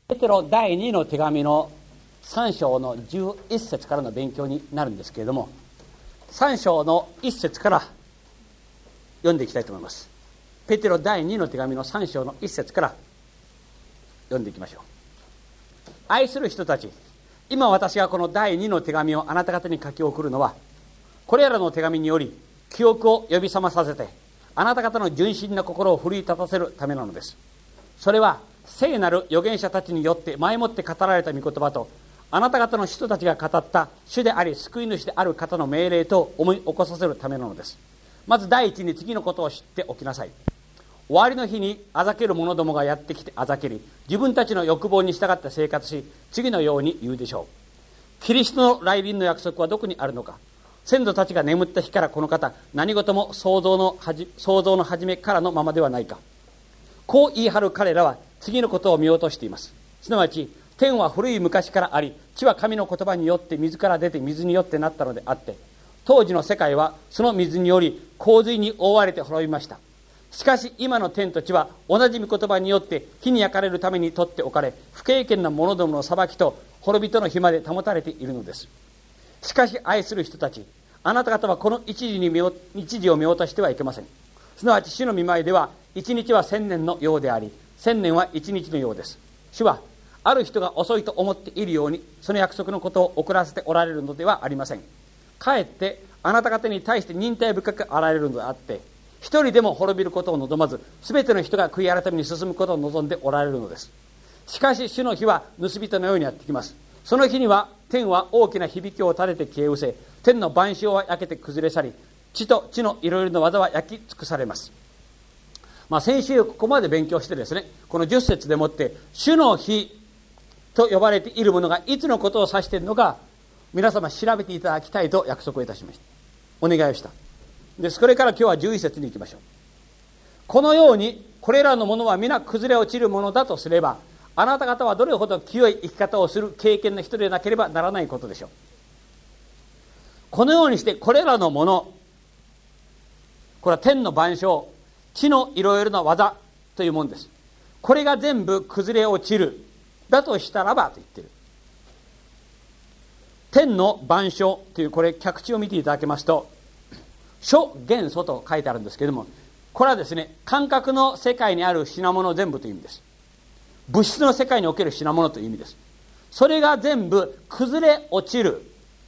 ペテロ第2の手紙の3章の11節からの勉強になるんですけれども、3章の1節から読んでいきたいと思います。ペテロ第2の手紙の3章の1節から読んでいきましょう。愛する人たち、今私がこの第2の手紙をあなた方に書き送るのは、これらの手紙により記憶を呼び覚まさせて、あなた方の純真な心を奮い立たせるためなのです。それは聖なる預言者たちによって前もって語られた御言葉と、あなた方の人たちが語った主であり救い主である方の命令と思い起こさせるためなのです。まず第一に次のことを知っておきなさい。終わりの日にあざける者どもがやってきてあざけり、自分たちの欲望に従って生活し、次のように言うでしょう。キリストの来臨の約束はどこにあるのか。先祖たちが眠った日からこの方、何事も創造の初めからのままではないか。こう言い張る彼らは次のことを見落としています。すなわち天は古い昔からあり、地は神の言葉によって水から出て水によってなったのであって、当時の世界はその水により洪水に覆われて滅びました。しかし今の天と地は同じ御言葉によって火に焼かれるために取っておかれ、不敬虔な者どもの裁きと滅びとの日まで保たれているのです。しかし愛する人たち、あなた方はこの一時を見落としてはいけません。すなわち主の御前では一日は千年のようであり、千年は一日のようです。主はある人が遅いと思っているようにその約束のことを遅らせておられるのではありません。かえってあなた方に対して忍耐深くあられるのであって、一人でも滅びることを望まず、すべての人が悔い改めに進むことを望んでおられるのです。しかし主の日は盗人のようにやってきます。その日には天は大きな響きを立てて消え失せ、天の万象は焼けて崩れ去り、地と地のいろいろな技は焼き尽くされます。先週ここまで勉強してですね、この10節でもって主の日と呼ばれているものがいつのことを指しているのか、皆様調べていただきたいと約束をいたしました。お願いをしたです。これから今日は11節に行きましょう。このようにこれらのものは皆崩れ落ちるものだとすれば、あなた方はどれほど清い生き方をする敬虔な人でなければならないことでしょう。このようにしてこれらのもの、これは天の万象、地のいろいろな技というものです。これが全部崩れ落ちるだとしたらばと言っている。天の万象というこれ脚地を見ていただけますと、諸元素と書いてあるんですけれども、これはですね、感覚の世界にある品物全部という意味です。物質の世界における品物という意味です。それが全部崩れ落ちる。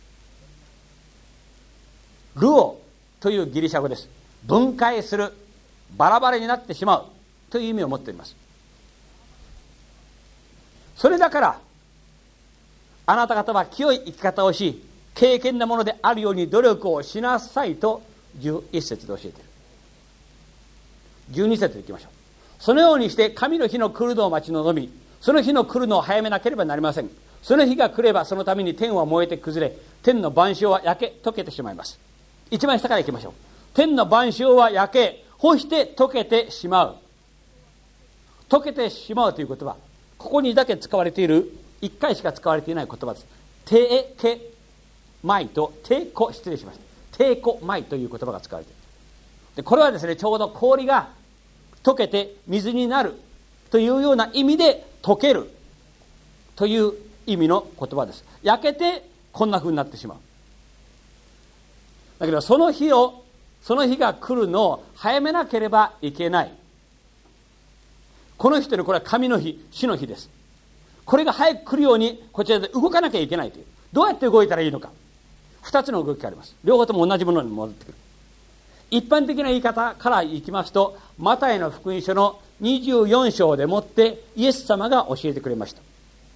ルオというギリシャ語です。分解する、バラバラになってしまうという意味を持っています。それだからあなた方は清い生き方をし、敬虔なものであるように努力をしなさいと11節で教えている。12節でいきましょう。そのようにして神の日の来るのを待ち望み、その日の来るのを早めなければなりません。その日が来ればそのために天は燃えて崩れ、天の万象は焼け溶けてしまいます。一番下からいきましょう。天の万象は焼け、そして溶けてしまう。溶けてしまうという言葉、ここにだけ使われている、1回しか使われていない言葉です。テケマイとテコ、失礼しました。テコマイという言葉が使われている。でこれはですね、ちょうど氷が溶けて水になるというような意味で溶けるという意味の言葉です。焼けてこんな風になってしまう。だけどその日が来るのを早めなければいけない。この日というのはこれは神の日、主の日です。これが早く来るようにこちらで動かなきゃいけないという。どうやって動いたらいいのか。2つの動きがあります。両方とも同じものに戻ってくる。一般的な言い方からいきますと、マタイの福音書の24章でもってイエス様が教えてくれました。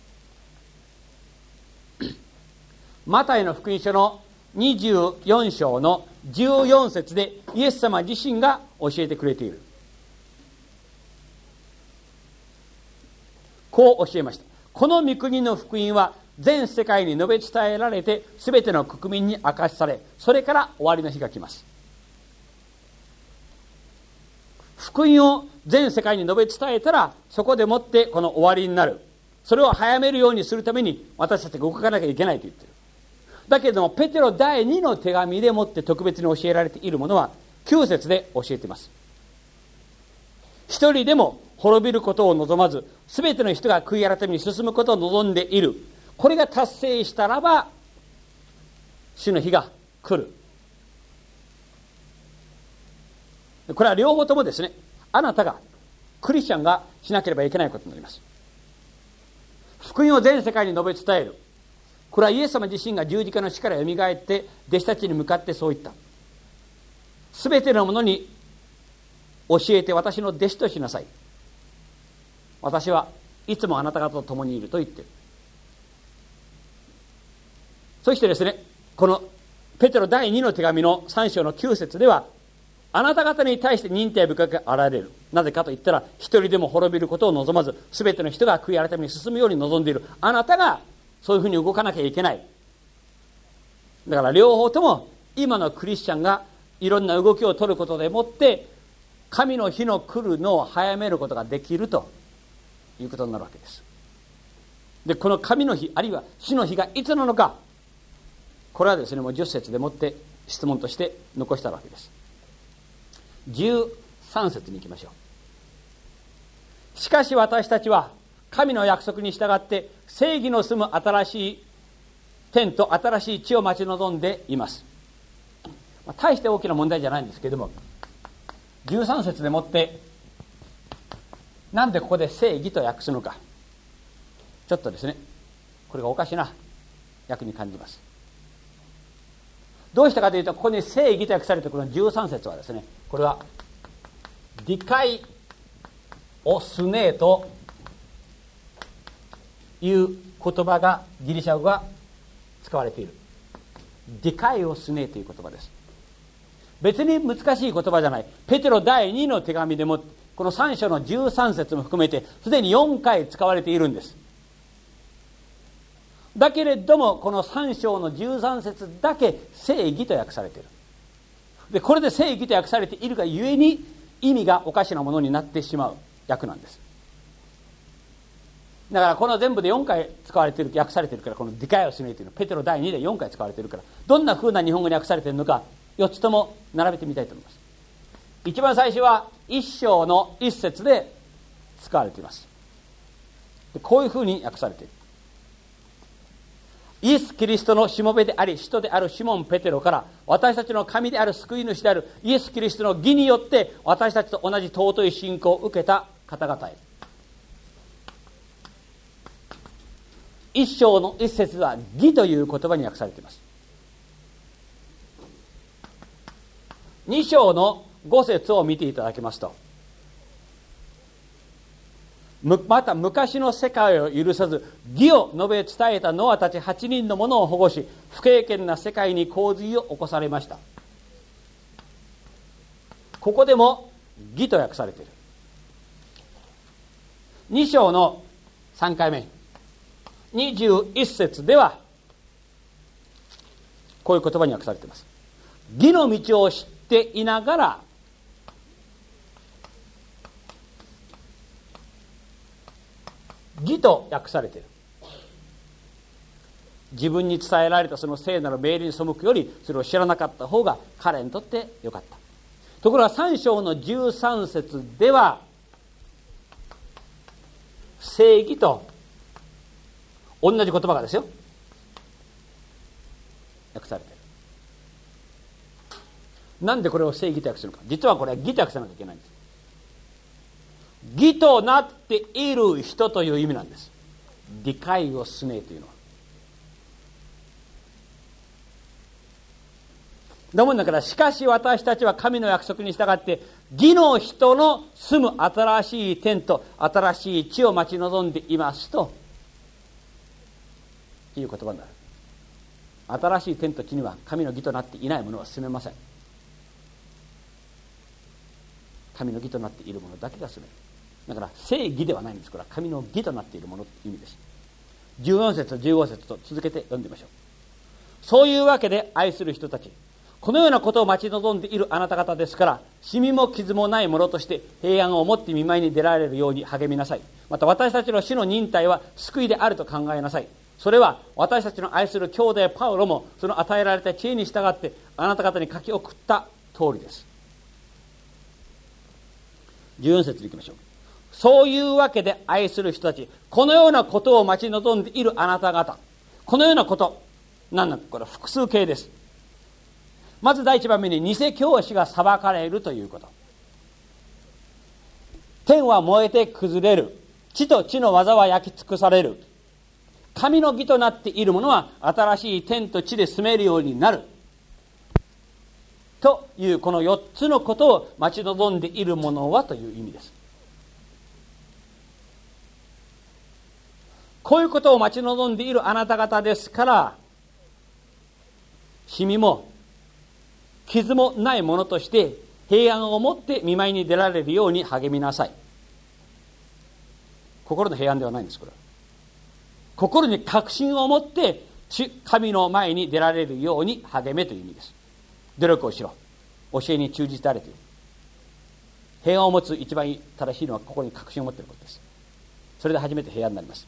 マタイの福音書の24章の14節でイエス様自身が教えてくれている。こう教えました。この御国の福音は全世界に述べ伝えられて、すべての国民に明かしされ、それから終わりの日が来ます。福音を全世界に述べ伝えたら、そこでもってこの終わりになる。それを早めるようにするために私たちが動かなきゃいけないと言っている。だけれどもペテロ第2の手紙でもって特別に教えられているものは9節で教えています。一人でも滅びることを望まず、すべての人が悔い改めに進むことを望んでいる。これが達成したらば、主の日が来る。これは両方ともですね、あなたが、クリスチャンがしなければいけないことになります。福音を全世界に述べ伝える。これはイエス様自身が十字架の死からよみがえって弟子たちに向かってそう言った。すべてのものに教えて私の弟子としなさい。私はいつもあなた方と共にいると言っている。そしてですね、このペテロ第2の手紙の3章の9節では、あなた方に対して忍耐深くあられる。なぜかと言ったら、一人でも滅びることを望まず、すべての人が悔い改めに進むように望んでいる。あなたがそういうふうに動かなきゃいけない。だから両方とも今のクリスチャンがいろんな動きを取ることでもって神の日の来るのを早めることができるということになるわけです。で、この神の日あるいは死の日がいつなのか、これはですね、もう10節でもって質問として残したわけです。13節に行きましょう。しかし私たちは神の約束に従って正義の住む新しい天と新しい地を待ち望んでいます。大して大きな問題じゃないんですけれども、13節でもってなんでここで正義と訳すのか、ちょっとですね、これがおかしな訳に感じます。どうしたかというと、ここに正義と訳されているこの13節はですね、これはディカイオスネーという言葉がギリシャ語が使われている。ディカイオスネーという言葉です。別に難しい言葉じゃない。ペテロ第2の手紙でもこの3章の13節も含めてすでに4回使われているんです。だけれどもこの3章の13節だけ正義と訳されている。で、これで正義と訳されているがゆえに意味がおかしなものになってしまう訳なんです。だからこの全部で4回使われている、訳されているから、このディカイオスネーというのはペテロ第2で4回使われているから、どんな風な日本語に訳されているのか4つとも並べてみたいと思います。一番最初は1章の1節で使われています。で、こういう風に訳されている。イエス・キリストのしもべであり使徒であるシモン・ペテロから私たちの神である救い主であるイエス・キリストの義によって私たちと同じ尊い信仰を受けた方々へ。一章の一節は義という言葉に訳されています。二章の5節を見ていただきますと、また昔の世界を許さず義を述べ伝えたノアたち8人の者を保護し、不敬虔な世界に洪水を起こされました。ここでも義と訳されている。2章の3回目21節ではこういう言葉に訳されています。義の道を知っていながら義と訳されている。自分に伝えられたその聖なる命令に背くよりそれを知らなかった方が彼にとってよかった。ところが3章の13節では正義と同じ言葉がですよ訳されている。なんでこれを正義と訳するのか。実はこれは義と訳さなきゃいけないんです。義となっている人という意味なんです。ディカイオスネーというのは。だもんだから、しかし私たちは神の約束に従って義の人の住む新しい天と新しい地を待ち望んでいますという言葉になる。新しい天と地には神の義となっていないものは住めません。神の義となっているものだけが住める。だから正義ではないんです。これは神の義となっているものという意味です。14節15節と続けて読んでみましょう。そういうわけで愛する人たち、このようなことを待ち望んでいるあなた方ですから、シミも傷もないものとして平安を持って見舞いに出られるように励みなさい。また私たちの死の忍耐は救いであると考えなさい。それは私たちの愛する兄弟パウロもその与えられた知恵に従ってあなた方に書き送った通りです。14節に行きましょう。 そういうわけで愛する人たち、このようなことを待ち望んでいるあなた方、このようなこと、なんだこれ複数形です。まず第一番目に、偽教師が裁かれるということ。天は燃えて崩れる。地と地の技は焼き尽くされる。神の義となっているものは新しい天と地で住めるようになる。というこの4つのことを待ち望んでいるものはという意味です。こういうことを待ち望んでいるあなた方ですから、シミも傷もないものとして平安を持って見舞いに出られるように励みなさい。心の平安ではないんです、これは。心に確信を持って神の前に出られるように励めという意味です。努力をしろ、教えに忠実であれという。平安を持つ一番正しいのは心に確信を持っていることです。それで初めて平安になります。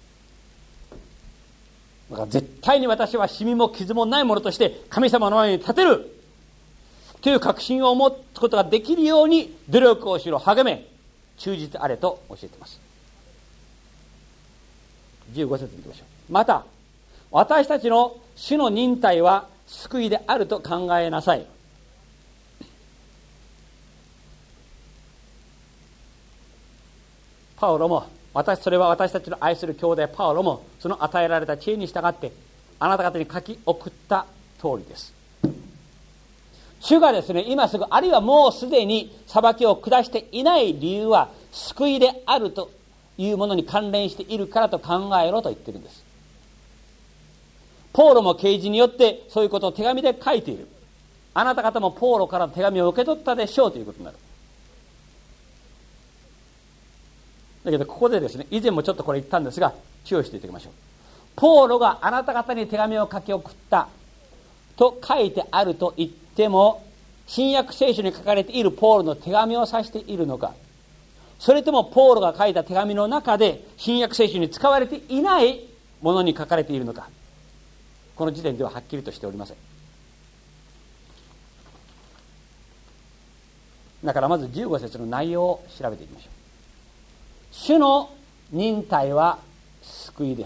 だから絶対に私はシミも傷もないものとして神様の前に立てるという確信を持つことができるように努力をしろ、励め、忠実あれと教えています。15節に行きましょう。また私たちの主の忍耐は救いであると考えなさい。パウロもそれは私たちの愛する兄弟パウロもその与えられた知恵に従ってあなた方に書き送った通りです。主がですね、今すぐあるいはもうすでに裁きを下していない理由は救いであるというものに関連しているからと考えろと言っているんです。ポーロも啓示によってそういうことを手紙で書いている。あなた方もポーロからの手紙を受け取ったでしょうということになる。だけどここでですね、以前もちょっとこれ言ったんですが注意していただきましょう。ポーロがあなた方に手紙を書き送ったと書いてあると言っても、新約聖書に書かれているポーロの手紙を指しているのか、それともポーロが書いた手紙の中で新約聖書に使われていないものに書かれているのか、この時点でははっきりとしておりません。だからまず15節の内容を調べていきましょう。主の忍耐は救いです。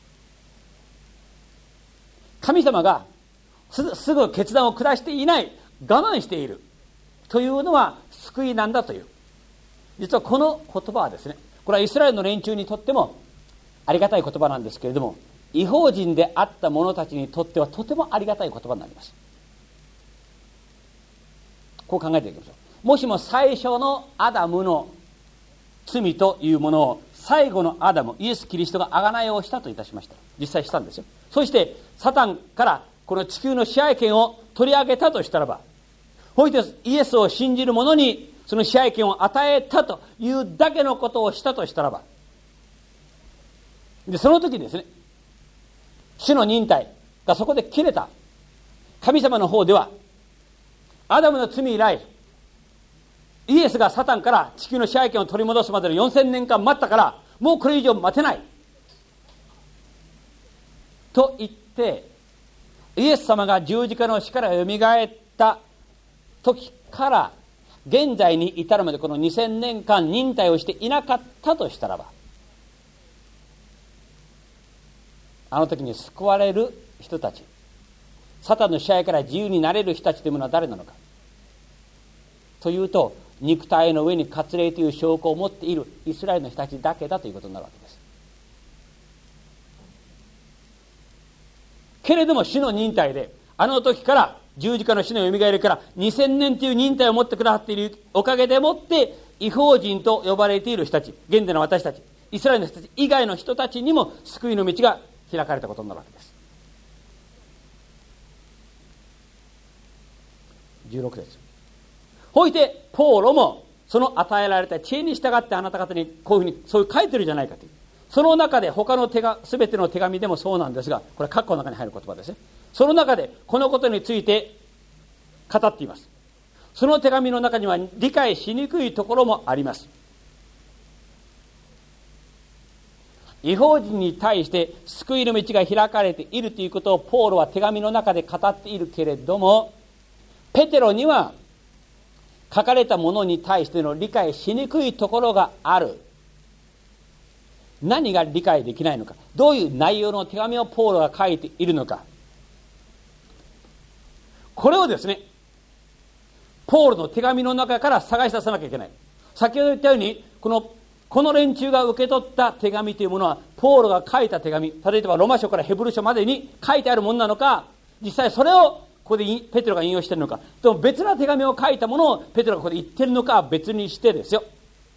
神様がすぐ決断を下していない、我慢しているというのは救いなんだという、実はこの言葉はですね、これはイスラエルの連中にとってもありがたい言葉なんですけれども、異邦人であった者たちにとってはとてもありがたい言葉になります。こう考えていきましょう。もしも最初のアダムの罪というものを最後のアダムイエス・キリストが贖いをしたといたしました。実際したんですよ。そしてサタンからこの地球の支配権を取り上げたとしたらば、ほいでイエスを信じる者にその支配権を与えたというだけのことをしたとしたらば、でその時ですね、主の忍耐がそこで切れた。神様の方ではアダムの罪以来、イエスがサタンから地球の支配権を取り戻すまでの4000年間待ったから、もうこれ以上待てないと言って、イエス様が十字架の死からよみがえった時から現在に至るまでこの2000年間忍耐をしていなかったとしたらば、あの時に救われる人たち、サタンの支配から自由になれる人たちというものは誰なのかというと、肉体の上に割礼という証拠を持っているイスラエルの人たちだけだということになるわけです。けれども主の忍耐で、あの時から十字架の死のよみがえりから2000年という忍耐を持ってくださっているおかげでもって、異邦人と呼ばれている人たち、現在の私たちイスラエルの人たち以外の人たちにも救いの道が開かれたことになるわけです。16節。ほいでポーロもその与えられた知恵に従ってあなた方にこういうふうにそういう書いてるじゃないかという、その中で他の全ての手紙でもそうなんですが、これ括弧の中に入る言葉ですね。その中でこのことについて語っています。その手紙の中には理解しにくいところもあります。異邦人に対して救いの道が開かれているということをポーロは手紙の中で語っているけれども、ペテロには書かれたものに対しての理解しにくいところがある何が理解できないのか、どういう内容の手紙をポールが書いているのか、これをですね、ポールの手紙の中から探し出さなきゃいけない。先ほど言ったように、この連中が受け取った手紙というものは、ポールが書いた手紙、例えばロマ書からヘブル書までに書いてあるものなのか、実際それをここでペテロが引用しているのか、でも別な手紙を書いたものをペテロがここで言っているのかは別にしてですよ、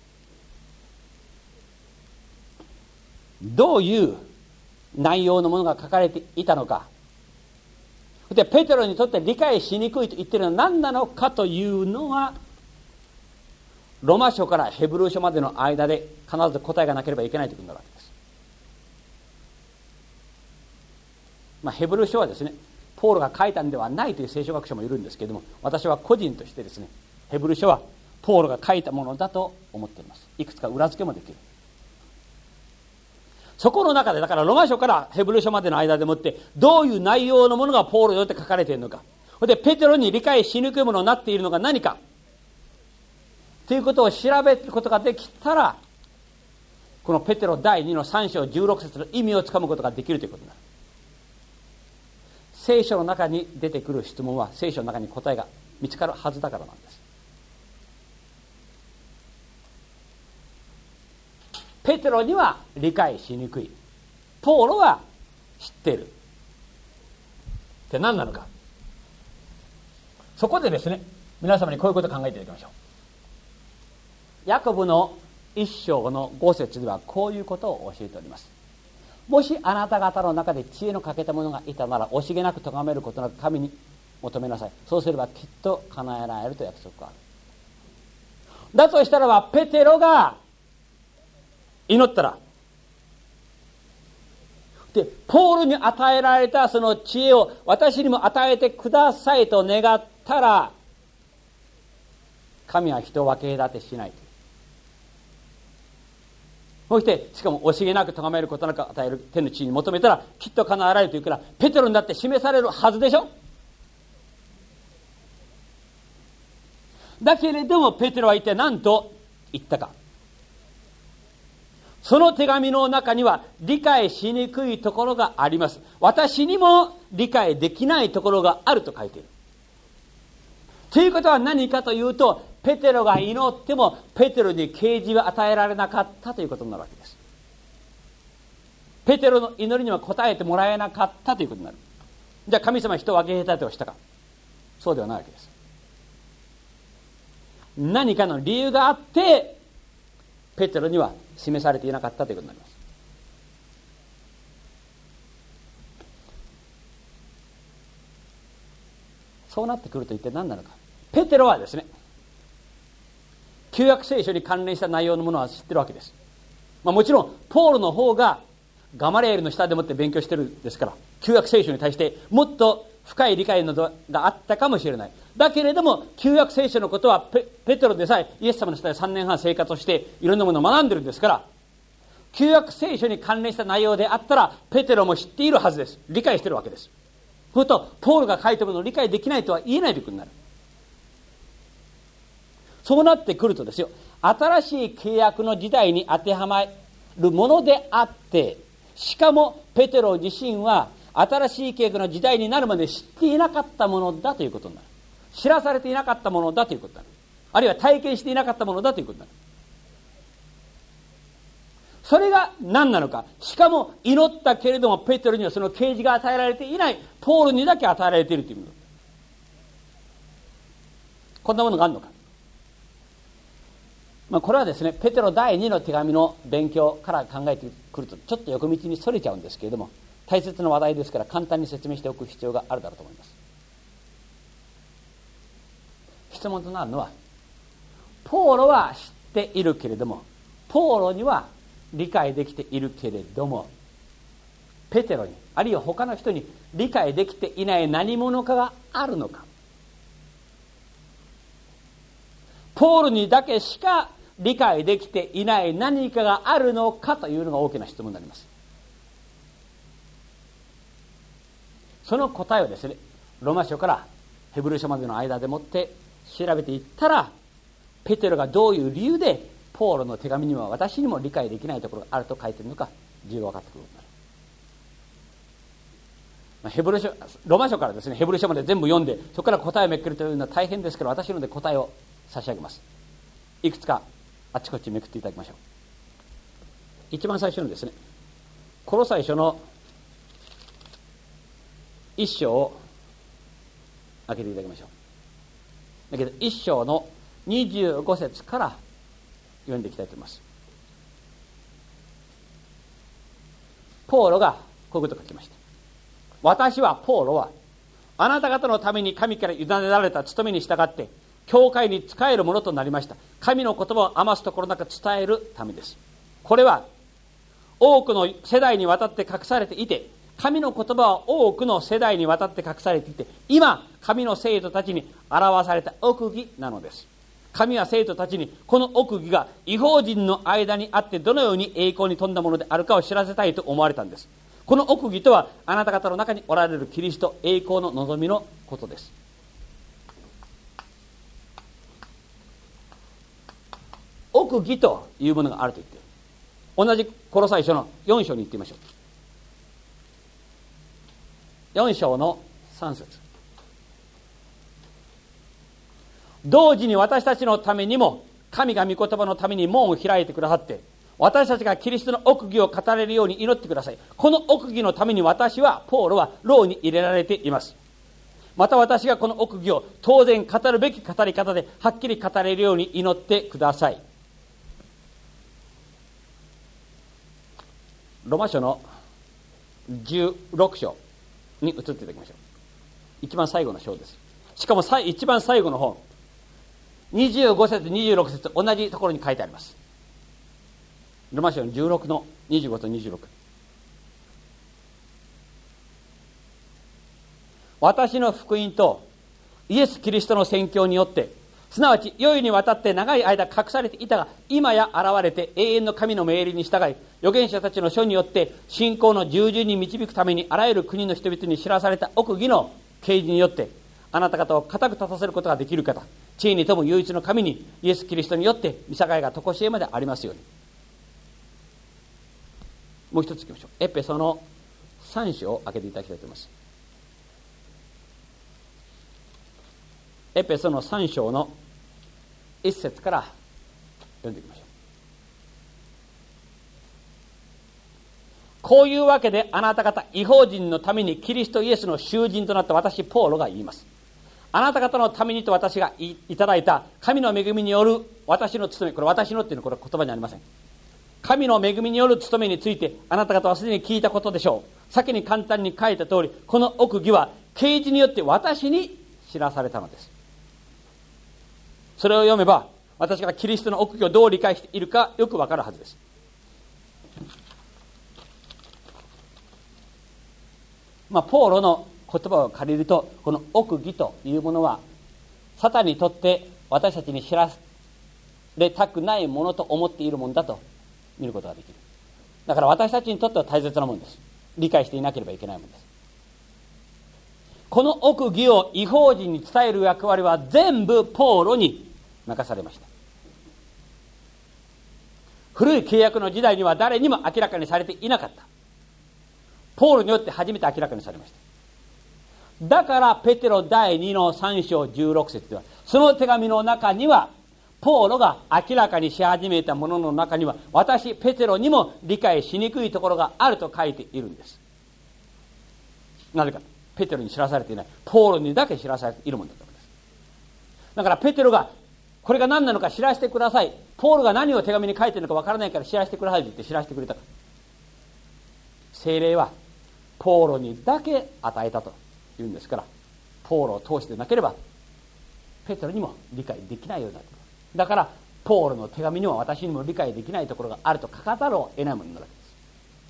どういう内容のものが書かれていたのか、でペテロにとって理解しにくいと言っているのは何なのかというのは、ロマ書からヘブル書までの間で必ず答えがなければいけないということになるわけです。ヘブル書はですね、ポールが書いたんではないという聖書学者もいるんですけれども、私は個人としてですね、ヘブル書はポールが書いたものだと思っています。いくつか裏付けもできる。そこの中で、だからロマ書からヘブル書までの間でもってどういう内容のものがポールによって書かれているのか、でペテロに理解しにくいものになっているのが何かということを調べることができたら、このペテロ第2の3章16節の意味をつかむことができるということになる。聖書の中に出てくる質問は聖書の中に答えが見つかるはずだからなんです。ペテロには理解しにくい、ポールは知っているって何なのか。そこでですね、皆様にこういうことを考えていただきましょう。ヤコブの1章の5節ではこういうことを教えております。もしあなた方の中で知恵の欠けた者がいたなら、惜しげなく咎めることなく神に求めなさい。そうすればきっと叶えられると約束がある。だとしたらば、ペテロが祈ったら、でポールに与えられたその知恵を私にも与えてくださいと願ったら、神は人を分け隔てしない。そしてしかも惜しげなく咎めることなく与える天の地位に求めたらきっと叶えられるというから、ペテロにだって示されるはずでしょ。だけれどもペテロは一体何と言ったか。その手紙の中には理解しにくいところがあります。私にも理解できないところがあると書いている。ということは何かというと、ペテロが祈ってもペテロに啓示は与えられなかったということになるわけです。ペテロの祈りには応えてもらえなかったということになる。じゃあ神様は人を分け隔てをしたか。そうではないわけです。何かの理由があってペテロには示されていなかったということになります。そうなってくると一体何なのか。ペテロはですね、旧約聖書に関連した内容のものは知ってるわけです。もちろんポールの方がガマリエルの下でもって勉強してるんですから、旧約聖書に対してもっと深い理解などがあったかもしれない。だけれども旧約聖書のことはペテロでさえイエス様の下で3年半生活をしていろんなものを学んでるんですから、旧約聖書に関連した内容であったらペテロも知っているはずです。理解しているわけです。そうするとポールが書いたものを理解できないとは言えないということになる。そうなってくるとですよ、新しい契約の時代に当てはまるものであって、しかもペテロ自身は新しい契約の時代になるまで知っていなかったものだということになる。知らされていなかったものだということになる。あるいは体験していなかったものだということになる。それが何なのか。しかも祈ったけれどもペテロにはその啓示が与えられていない。ポールにだけ与えられているというもの。こんなものがあるのか。これはですね、ペテロ第2の手紙の勉強から考えてくるとちょっと横道にそれちゃうんですけれども、大切な話題ですから簡単に説明しておく必要があるだろうと思います。質問となるのは、ポーロは知っているけれども、ポーロには理解できているけれども、ペテロにあるいは他の人に理解できていない何者かがあるのか。ポールにだけしか理解できていない何かがあるのかというのが大きな質問になります。その答えをですね、ローマ書からヘブル書までの間でもって調べていったら、ペテロがどういう理由でポーロの手紙には私にも理解できないところがあると書いているのか重要が分かってくることになる。ヘブル書、ローマ書からですね、ヘブル書まで全部読んでそこから答えをめくるというのは大変ですけど、私ので答えを差し上げます。いくつかあっちこっちめくっていただきましょう。一番最初のですね、コロサイ書の一章を開けていただきましょう。だけど一章の25節から読んでいきたいと思います。ポーロがこういうことを書きました。私はポーロはあなた方のために神から委ねられた務めに従って教会に仕えるものとなりました。神の言葉を余すところなく伝えるためです。これは多くの世代にわたって隠されていて、神の言葉は多くの世代にわたって隠されていて、今神の生徒たちに表された奥義なのです。神は生徒たちにこの奥義が異邦人の間にあってどのように栄光に富んだものであるかを知らせたいと思われたんです。この奥義とはあなた方の中におられるキリスト栄光の望みのことです。奥義というものがあると言っている。同じコロサイ書の4章に行ってみましょう。4章の3節。同時に私たちのためにも神が御言葉のために門を開いてくださって、私たちがキリストの奥義を語れるように祈ってください。この奥義のために私はポーロは牢に入れられています。また私がこの奥義を当然語るべき語り方ではっきり語れるように祈ってください。ロマ書の16章に移っていただきましょう。一番最後の章です。しかも一番最後の本、25節26節同じところに書いてあります。ロマ書の16の25と26。私の福音とイエス・キリストの宣教によって、すなわち世々にわたって長い間隠されていたが今や現れて永遠の神の命令に従い、預言者たちの書によって信仰の従順に導くためにあらゆる国の人々に知らされた奥義の啓示によって、あなた方を固く立たせることができる方、地位に富む唯一の神にイエス・キリストによって御境が常しえまでありますように。もう一ついきましょう。エペソの3章を開けていただきたいと思います。エペソの3章の1節から読んでいきましょう。こういうわけであなた方異邦人のためにキリストイエスの囚人となった私ポーロが言います。あなた方のためにと私がいただいた神の恵みによる私の務め、これ私のっていうのはこれ言葉にありません。神の恵みによる務めについてあなた方はすでに聞いたことでしょう。先に簡単に書いた通り、この奥義は啓示によって私に知らされたのです。それを読めば私がキリストの奥義をどう理解しているかよくわかるはずです。ポーロの言葉を借りると、この奥義というものはサタンにとって私たちに知られたくないものと思っているものだと見ることができる。だから私たちにとっては大切なものです。理解していなければいけないものです。この奥義を異邦人に伝える役割は全部ポーロに任されました。古い契約の時代には誰にも明らかにされていなかった。ポーロによって初めて明らかにされました。だからペテロ第2の3章16節では、その手紙の中にはポーロが明らかにし始めたものの中には、私ペテロにも理解しにくいところがあると書いているんです。なぜか、ペテロに知らされていない、ポーロにだけ知らされているものだったのです。だからペテロがこれが何なのか知らせてください、ポールが何を手紙に書いているのかわからないから知らせてくださいと言って知らせてくれたから、聖霊はポーロにだけ与えたというんですから、ポーロを通してなければペテロにも理解できないようになる。だからポーロの手紙には私にも理解できないところがあると書かざるを得ないものになるわけです。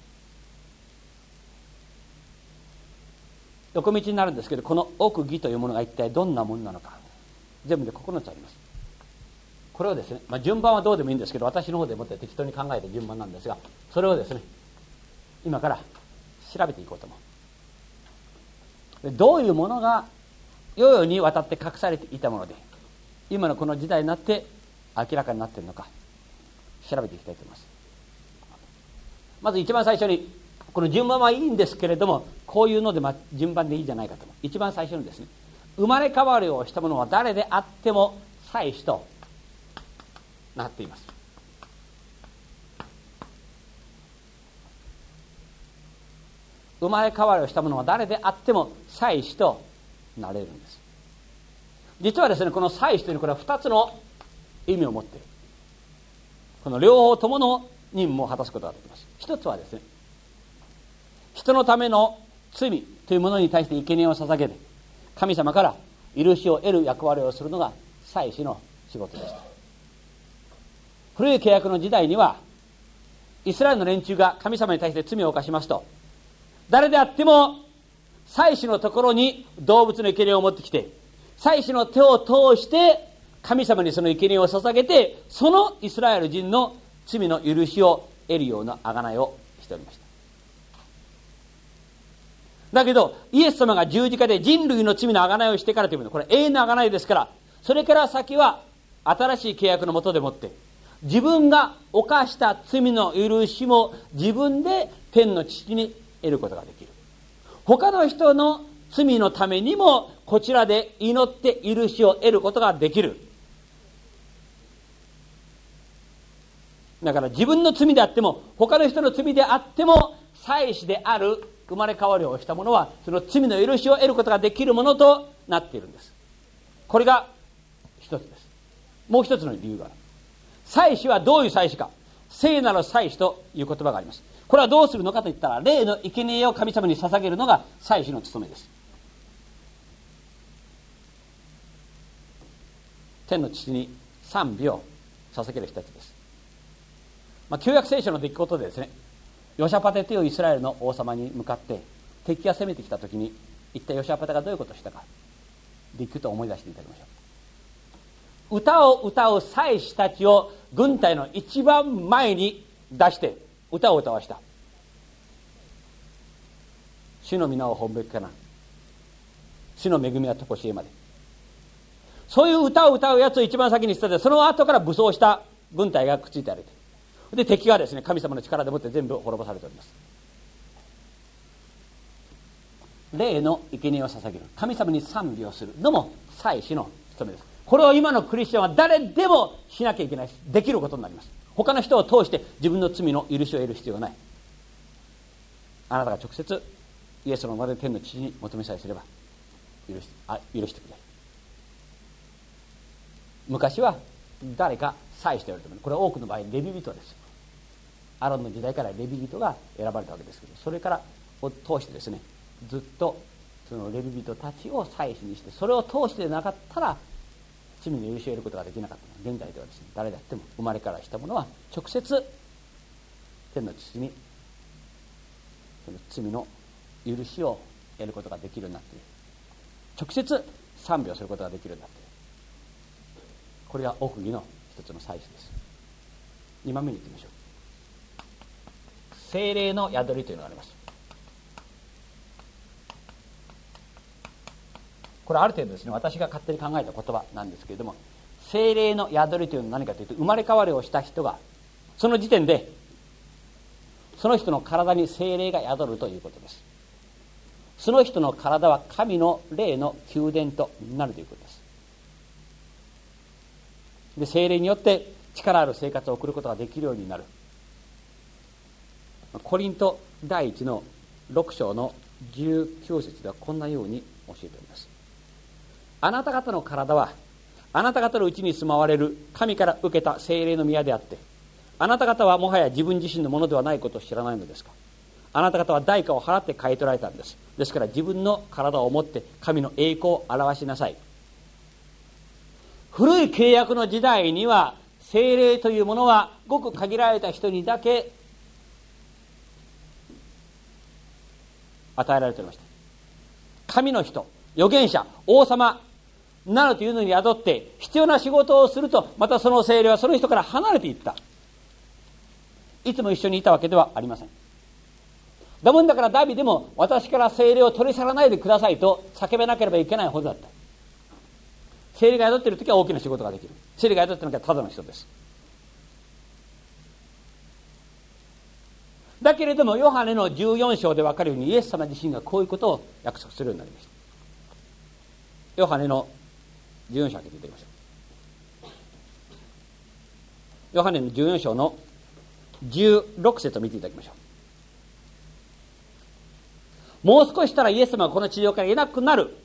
横道になるんですけど、この奥義というものが一体どんなものなのか、全部で9つあります。これをですね、順番はどうでもいいんですけど、私の方でもって適当に考えた順番なんですが、それをですね今から調べていこうと思う。どういうものが世々にわたって隠されていたもので、今のこの時代になって明らかになっているのか、 調べていきたいと思います。まず一番最初に、この順番はいいんですけれども、こういうので順番でいいじゃないかと。一番最初にですね、生まれ変わりをした者は誰であっても祭司となっています。生まれ変わりをした者は誰であっても祭司となれるんです。実はですね、この祭司というのはこれは2つの意味を持っている。この両方ともの任務を果たすことができます。一つはですね、人のための罪というものに対して生贄を捧げて神様から許しを得る役割をするのが祭司の仕事でした。古い契約の時代にはイスラエルの連中が神様に対して罪を犯しますと、誰であっても祭司のところに動物の生贄を持ってきて、祭司の手を通して神様にその生贄を捧げて、そのイスラエル人の罪の許しを得るような贖いをしておりました。だけどイエス様が十字架で人類の罪の贖いをしてからというのは、これ永遠の贖いですから、それから先は新しい契約の下でもって自分が犯した罪の許しも自分で天の父に得ることができる。他の人の罪のためにもこちらで祈って許しを得ることができる。だから自分の罪であっても他の人の罪であっても、祭司である生まれ変わりをした者はその罪の許しを得ることができるものとなっているんです。これが一つです。もう一つの理由がある。祭司はどういう祭司か。聖なる祭司という言葉があります。これはどうするのかといったら、霊の生贄を神様に捧げるのが祭司の務めです。天の父に賛美を捧げる人たちです。旧約聖書の出来事でですね、ヨシャパテというイスラエルの王様に向かって敵が攻めてきたときに、一体ヨシャパテがどういうことをしたか、できると思い出していただきましょう。歌を歌う祭司たちを軍隊の一番前に出して歌を歌わした。主の皆を褒めべきかな、主の恵みは常しえまで。そういう歌を歌うやつを一番先に捨てて、その後から武装した軍隊がくっついて歩いて、で敵がですね、神様の力でもって全部滅ぼされております。霊の生贄を捧げる、神様に賛美をするのも祭司の務めです。これを今のクリスチャンは誰でもしなきゃいけないし、できることになります。他の人を通して自分の罪の許しを得る必要がない。あなたが直接イエスの名で天の父に求めさえすれば許してくれる。昔は誰か祭司と言われても、これは多くの場合レビ人です。アロンの時代からレビ人が選ばれたわけですけど、それからを通してですね、ずっとそのレビ人たちを祭司にして、それを通してなかったら罪の許しを得ることができなかった。現代ではですね、誰であっても生まれからしたものは直接天の父にその罪の許しを得ることができるようになっている。直接賛美をすることができるようになっている。これが奥義の一つの祭司です。2番目にいってみましょう。聖霊の宿りというのがあります。これある程度ですね、私が勝手に考えた言葉なんですけれども、聖霊の宿りというのは何かというと、生まれ変わりをした人がその時点でその人の体に聖霊が宿るということです。その人の体は神の霊の宮殿となるということです。で、聖霊によって力ある生活を送ることができるようになる。コリント第1の6章の19節ではこんなように教えております。あなた方の体はあなた方のうちに住まわれる神から受けた聖霊の宮であって、あなた方はもはや自分自身のものではないことを知らないのですか。あなた方は代価を払って買い取られたんです。ですから自分の体を持って神の栄光を表しなさい。古い契約の時代には聖霊というものはごく限られた人にだけ与えられておりました。神の人、預言者、王様などというのに宿って必要な仕事をすると、またその聖霊はその人から離れていった。いつも一緒にいたわけではありません。だもんだからダビデも私から聖霊を取り去らないでくださいと叫べなければいけないほどだった。聖霊が宿っているときは大きな仕事ができる。聖霊が宿っているときはただの人です。 だけれどもヨハネの14章で分かるようにイエス様自身がこういうことを約束するようになりました。ヨハネの14章開けていただきましょう。ヨハネの14章の16節を見ていただきましょう。もう少ししたらイエス様はこの地上からいなくなる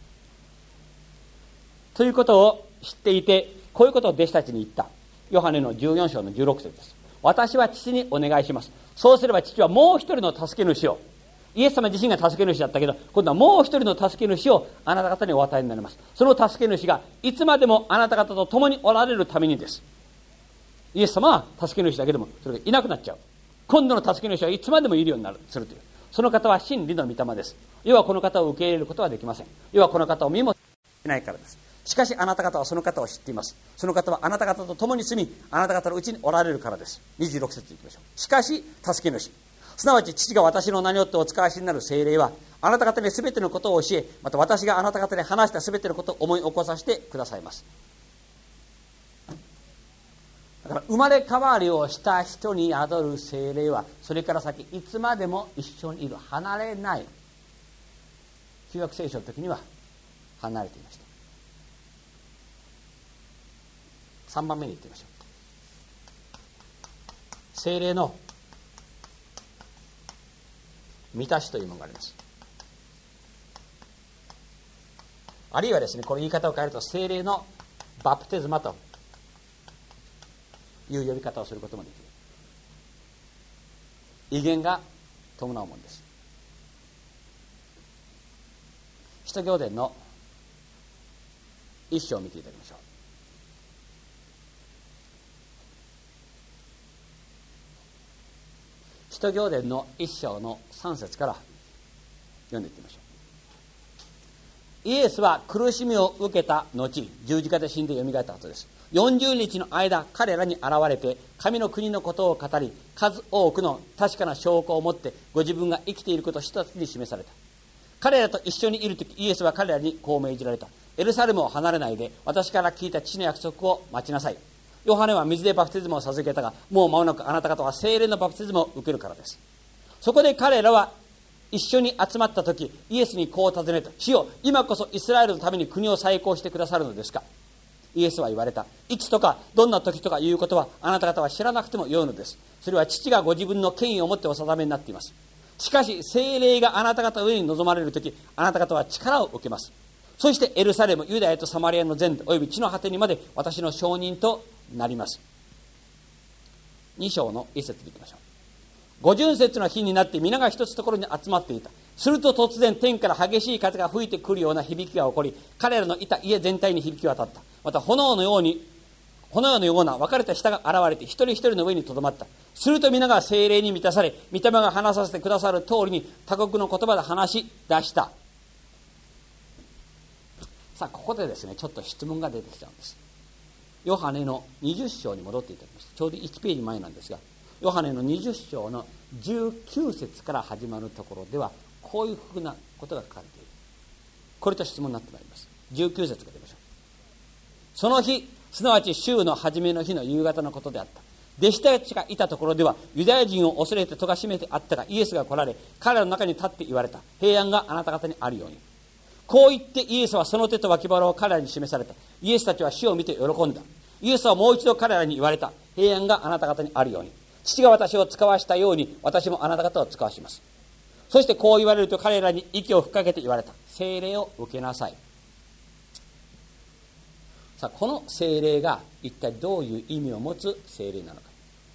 ということを知っていて、こういうことを弟子たちに言った。ヨハネの14章の16節です。私は父にお願いします。そうすれば父はもう一人の助け主を、イエス様自身が助け主だったけど、今度はもう一人の助け主をあなた方にお与えになります。その助け主がいつまでもあなた方と共におられるためにです。イエス様は助け主だけどもそれがいなくなっちゃう。今度の助け主はいつまでもいるようにするという、その方は真理の御霊です。要はこの方を受け入れることはできません。要はこの方を見もしないからです。しかしあなた方はその方を知っています。その方はあなた方と共に住み、あなた方のうちにおられるからです。26節いきましょう。しかし助け主、すなわち父が私の名によってお使わしになる聖霊は、あなた方にすべてのことを教え、また私があなた方に話したすべてのことを思い起こさせてくださいます。だから生まれ変わりをした人に宿る聖霊は、それから先いつまでも一緒にいる、離れない。旧約聖書の時には離れていました。3番目に言ってみましょう。聖霊の満たしというものがあります。あるいはですね、この言い方を変えると聖霊のバプテスマという呼び方をすることもできる。威厳が伴うものです。使徒行伝の一章を見ていただきましょう。使徒行伝の一章の3節から読んでいってみましょう。イエスは苦しみを受けた後、十字架で死んでよみがえった後です。40日の間彼らに現れて神の国のことを語り、数多くの確かな証拠を持ってご自分が生きていることを一つに示された。彼らと一緒にいるとき、イエスは彼らにこう命じられた。エルサレムを離れないで私から聞いた父の約束を待ちなさい。ヨハネは水でバプテスマを授けたが、もう間もなくあなた方は聖霊のバプテスマを受けるからです。そこで彼らは一緒に集まった時、イエスにこう尋ねた。主よ、今こそイスラエルのために国を再興してくださるのですか。イエスは言われた。いつとかどんな時とかいうことはあなた方は知らなくてもよいのです。それは父がご自分の権威を持ってお定めになっています。しかし聖霊があなた方の上に臨まれる時、あなた方は力を受けます。そしてエルサレム、ユダヤとサマリアの全土および地の果てにまで私の証人となります。2章の1節に行きましょう。五巡節の日になって皆が一つところに集まっていた。すると突然天から激しい風が吹いてくるような響きが起こり、彼らのいた家全体に響き渡った。また炎のような分かれた舌が現れて一人一人の上にとどまった。すると皆が聖霊に満たされ、御霊が話させてくださる通りに他国の言葉で話し出した。さあここでですね、ちょっと質問が出てきちゃうんです。ヨハネの20章に戻っていただきます。ちょうど1ページ前なんですが、ヨハネの20章の19節から始まるところではこういうふうなことが書かれている。これと質問になってまいります。19節が出ましょう。その日、すなわち週の初めの日の夕方のことであった。弟子たちがいたところではユダヤ人を恐れて戸が閉めてあったが、イエスが来られ彼らの中に立って言われた。平安があなた方にあるように。こう言ってイエスはその手と脇腹を彼らに示された。イエスたちは死を見て喜んだ。イエスはもう一度彼らに言われた。平安があなた方にあるように。父が私を使わしたように私もあなた方を使わします。そしてこう言われると彼らに息を吹っかけて言われた。聖霊を受けなさい。さあこの聖霊が一体どういう意味を持つ聖霊なのか。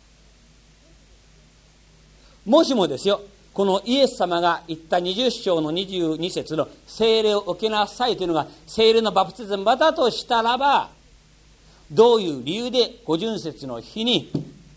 もしもですよ、このイエス様が言った20章の22節の聖霊を受けなさいというのが聖霊のバプテスマだとしたらば、どういう理由で五巡節の日に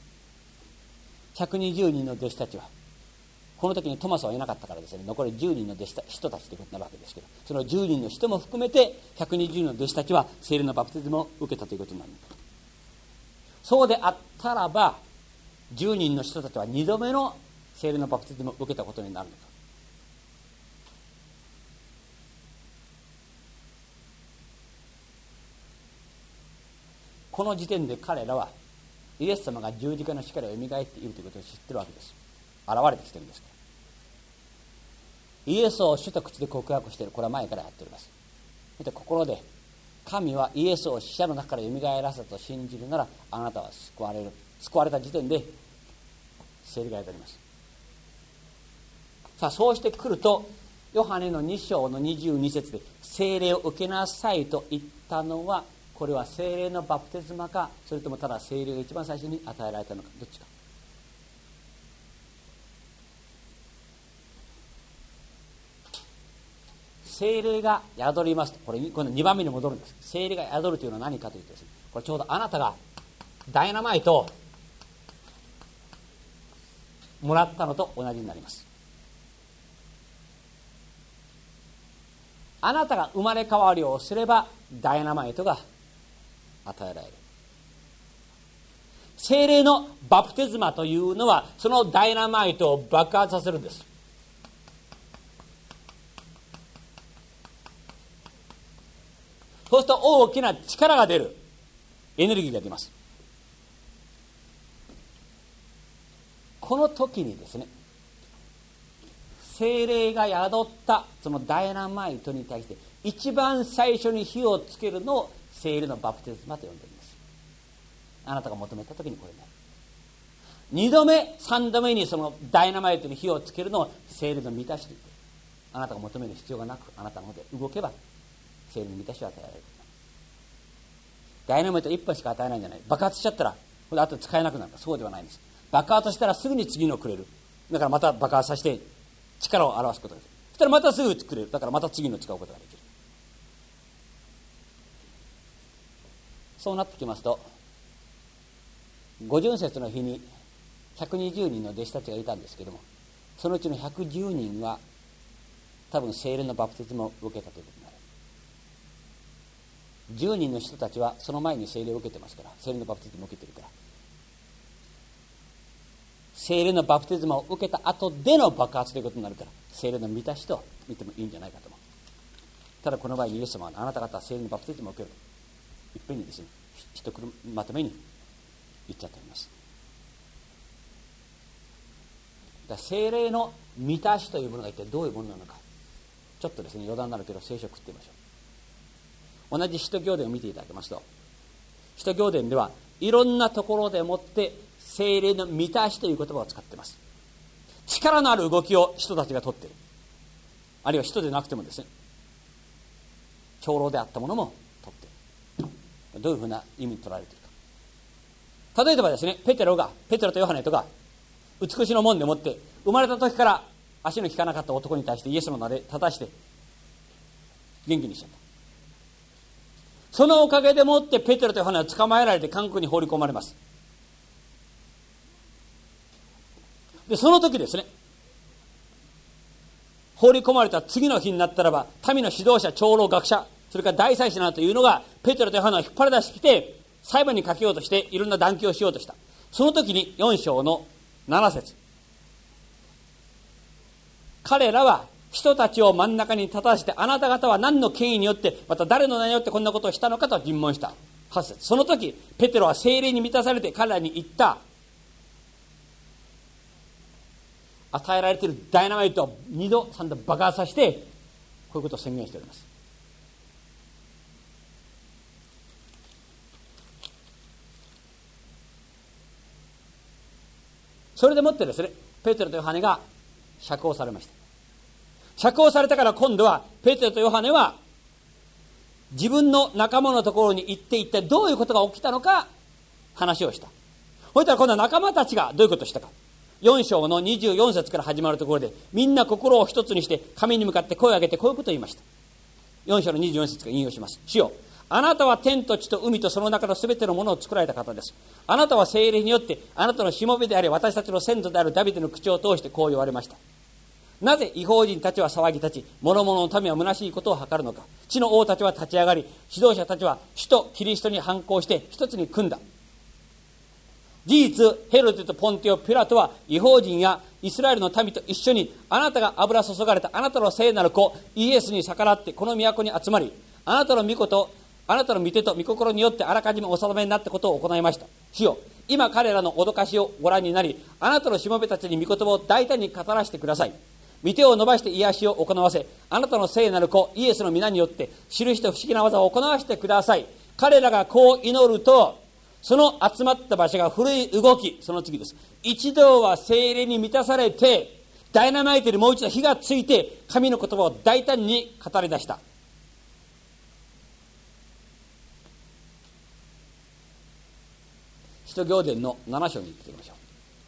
120人の弟子たちは、この時にトマスはいなかったからですね、残り10人の人たちということになるわけですけど、その10人の人も含めて120人の弟子たちは聖霊のバプテスマを受けたということになる。そうであったらば10人の人たちは2度目の聖霊のバプテスマを受けたことになるのか。この時点で彼らはイエス様が十字架の死からよみがえっているということを知っているわけです。 現れてきてるんですから。イエスを主と口で告白している。これは前からやっております。そして心で神はイエスを死者の中からよみがえらせたと信じるなら、あなたは救われる。救われた時点で聖霊が宿ります。さあそうしてくると、ヨハネの2章の22節で聖霊を受けなさいと言ったのは、これは聖霊のバプテスマか、それともただ聖霊が一番最初に与えられたのか、どっちか。聖霊が宿りますと、これ今度2番目に戻るんです。聖霊が宿るというのは何かというとですね、これちょうどあなたがダイナマイトをもらったのと同じになります。あなたが生まれ変わりをすればダイナマイトが与えられる。聖霊のバプテスマというのはそのダイナマイトを爆発させるんです。そうすると大きな力が出る、エネルギーが出ます。この時にですね、聖霊が宿ったそのダイナマイトに対して一番最初に火をつけるのを聖霊のバプテスマと呼んでいます。あなたが求めた時にこれになる。2度目3度目にそのダイナマイトに火をつけるのを聖霊の満たしと言って、あなたが求める必要がなく、あなたの方で動けば聖霊の満たしを与えられる。ダイナマイト1本しか与えないんじゃない。爆発しちゃったらこれあと使えなくなる。そうではないんです。爆発したらすぐに次のくれる。だからまた爆発させて力を表すことができる。そしたらまたすぐくれる。だからまた次の使うことができる。そうなってきますと、五巡節の日に120人の弟子たちがいたんですけども、そのうちの110人は多分聖霊のバプテスマを受けたということになる。10人の人たちはその前に聖霊を受けてますから、聖霊のバプテスマを受けてるから、聖霊のバプテスマを受けた後での爆発ということになるから、聖霊の満たしと見てもいいんじゃないかと思う。ただこの場合にイエス様は、あなた方は聖霊のバプテスマを受けるといっぺんにですね、一まとめに言っちゃっております。だから聖霊の満たしというものが一体どういうものなのか、ちょっとですね余談になるけど聖書を食ってみましょう。同じ使徒行伝を見ていただきますと、使徒行伝ではいろんなところでもって聖霊の満たしという言葉を使っています。力のある動きを人たちが取っている。あるいは人でなくてもですね、長老であったものも取っている。どういうふうな意味に取られているか。例えばですね、ペテロとヨハネとか美しの門でもって生まれた時から足の利かなかった男に対してイエスの名で立たして元気にしちゃった。そのおかげでもってペテロとヨハネは捕まえられて監獄に放り込まれます。でその時ですね、放り込まれた次の日になったらば、民の指導者、長老、学者、それから大祭司などというのがペテロとヨハネを引っ張り出してきて裁判にかけようとしていろんな談義をしようとした。その時に4章の7節、彼らは人たちを真ん中に立たせて、あなた方は何の権威によって、また誰の名によってこんなことをしたのかと尋問した。8節、その時ペテロは聖霊に満たされて彼らに言った。与えられているダイナマイトを2度3度爆発させて、こういうことを宣言しております。それでもってですね、ペテロとヨハネが釈放されました。釈放されたから今度はペテロとヨハネは自分の仲間のところに行って一体どういうことが起きたのか話をした。そしたら今度は仲間たちがどういうことをしたか。4章の24節から始まるところで、みんな心を一つにして神に向かって声を上げてこういうことを言いました。4章の24節から引用します。主よ、あなたは天と地と海とその中のすべてのものを作られた方です。あなたは聖霊によってあなたのしもべであり私たちの先祖であるダビデの口を通してこう言われました。なぜ異邦人たちは騒ぎ立ち、諸々の民は虚しいことを図るのか。地の王たちは立ち上がり、指導者たちは主とキリストに反抗して一つに組んだ。事実、ヘロデとポンテオ・ピラトは異邦人やイスラエルの民と一緒に、あなたが油注がれたあなたの聖なる子イエスに逆らってこの都に集まり、あなたの御子とあなたの御手と御心によってあらかじめお定めになったことを行いました。 主よ、今彼らの脅かしをご覧になり、あなたのしもべたちに御言葉を大胆に語らせてください。御手を伸ばして癒しを行わせ、あなたの聖なる子イエスの皆によって印と不思議な技を行わせてください。彼らがこう祈ると、その集まった場所が古い動き、その次です。一同は聖霊に満たされて、ダイナマイトにもう一度火がついて、神の言葉を大胆に語り出した。使徒行伝の7章に行ってみましょう。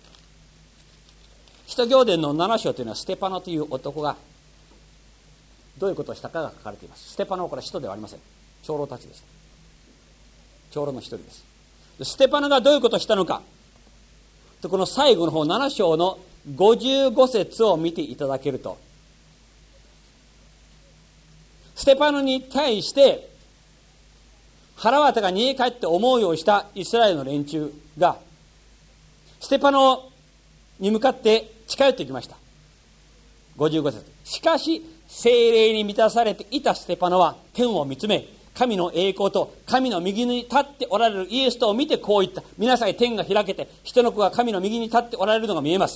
使徒行伝の7章というのは、ステパノという男がどういうことをしたかが書かれています。ステパノはこれは使徒ではありません。長老たちでした。長老の一人です。ステパノがどういうことをしたのか、この最後の方7章の55節を見ていただけると、ステパノに対して腹渡が逃げ帰って思うようにしたイスラエルの連中がステパノに向かって近寄ってきました。55節。しかし聖霊に満たされていたステパノは天を見つめ、神の栄光と神の右に立っておられるイエスとを見てこう言った。見なさい、天が開けて人の子が神の右に立っておられるのが見えます。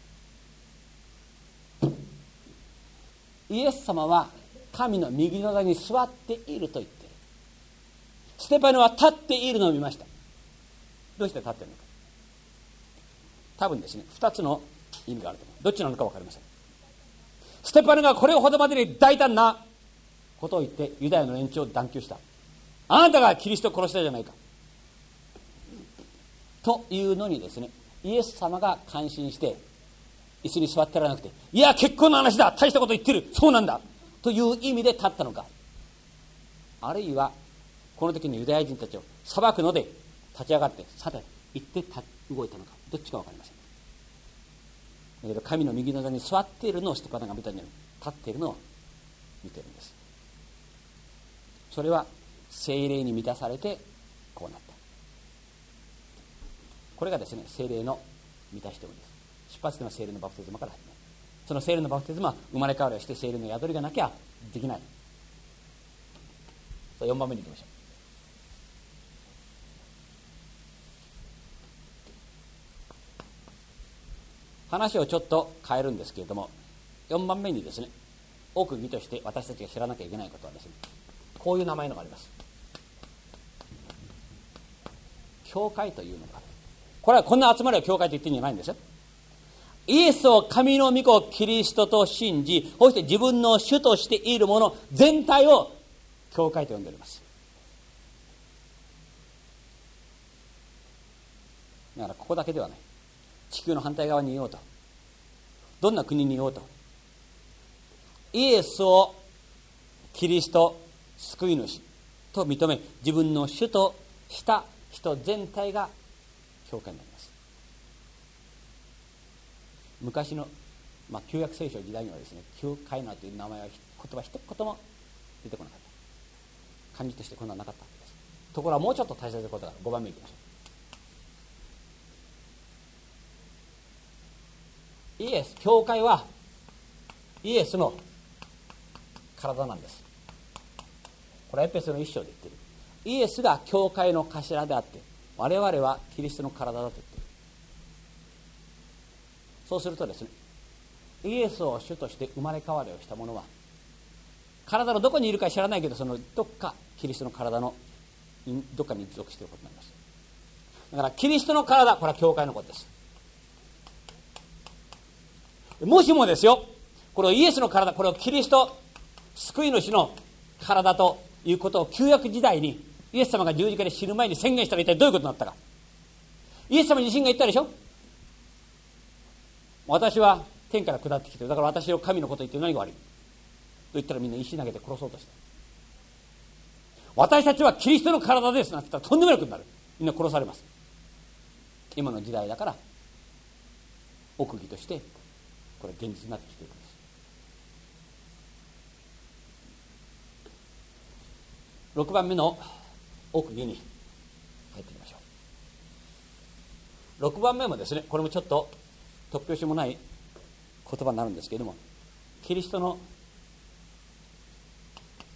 イエス様は神の右の座に座っていると言っている。ステパノは立っているのを見ました。どうして立っているのか。多分ですね、2つの意味があると思う。どっちなのか分かりません。ステパノがこれほどまでに大胆なことを言ってユダヤの連中を断求した。あなたがキリストを殺したじゃないかというのにですね、イエス様が感心して椅子に座ってられなくて、いや結婚の話だ、大したこと言ってる、そうなんだという意味で立ったのか、あるいはこの時にユダヤ人たちを裁くので立ち上がってさて行って動いたのか、どっちか分かりません。だけど神の右の座に座っているのをステパノが見たんじゃない、立っているのを見てるんです。それは聖霊に満たされてこうなった。これがですね、聖霊の満たしということです。出発点は聖霊のバプテスマから始まる。その聖霊のバプテスマは生まれ変わりをして聖霊の宿りがなきゃできない。4番目に行きましょう。話をちょっと変えるんですけれども、4番目にですね、奥義として私たちが知らなきゃいけないことはですね、こういう名前のがあります。教会というのが、これはこんな集まりを教会と言ってるんじゃないんですよ。イエスを神の御子キリストと信じ、そして自分の主としているもの全体を教会と呼んでおります。だからここだけではない。地球の反対側にいようと、どんな国にいようと、イエスをキリスト救い主と認め自分の主とした人全体が教会になります。昔の、旧約聖書時代にはですね、教会なんていう名前は言葉一言も出てこなかった。漢字としてこんなのなかったわけです。ところがもうちょっと大切なことがある。5番目いきましょう。イエス、教会はイエスの体なんです。これはエペソの1章で言っている。イエスが教会の頭であって我々はキリストの体だと言っている。そうするとですね、イエスを主として生まれ変わりをした者は体のどこにいるか知らないけど、そのどっかキリストの体のどっかに属していることになります。だからキリストの体、これは教会のことです。もしもですよ、これをイエスの体、これをキリスト救い主の体ということを旧約時代にイエス様が十字架で死ぬ前に宣言したら一体どういうことになったか。イエス様自身が言ったでしょ。私は天から下ってきてる、だから私を神のことを言って何が悪いと言ったらみんな石投げて殺そうとした。私たちはキリストの体ですなんて言ったらとんでもなくなる。みんな殺されます。今の時代だから奥義としてこれ現実になってきているんです。6番目の奥義に入ってみましょう。6番目もですね、これもちょっと突拍子もない言葉になるんですけれども、キリストの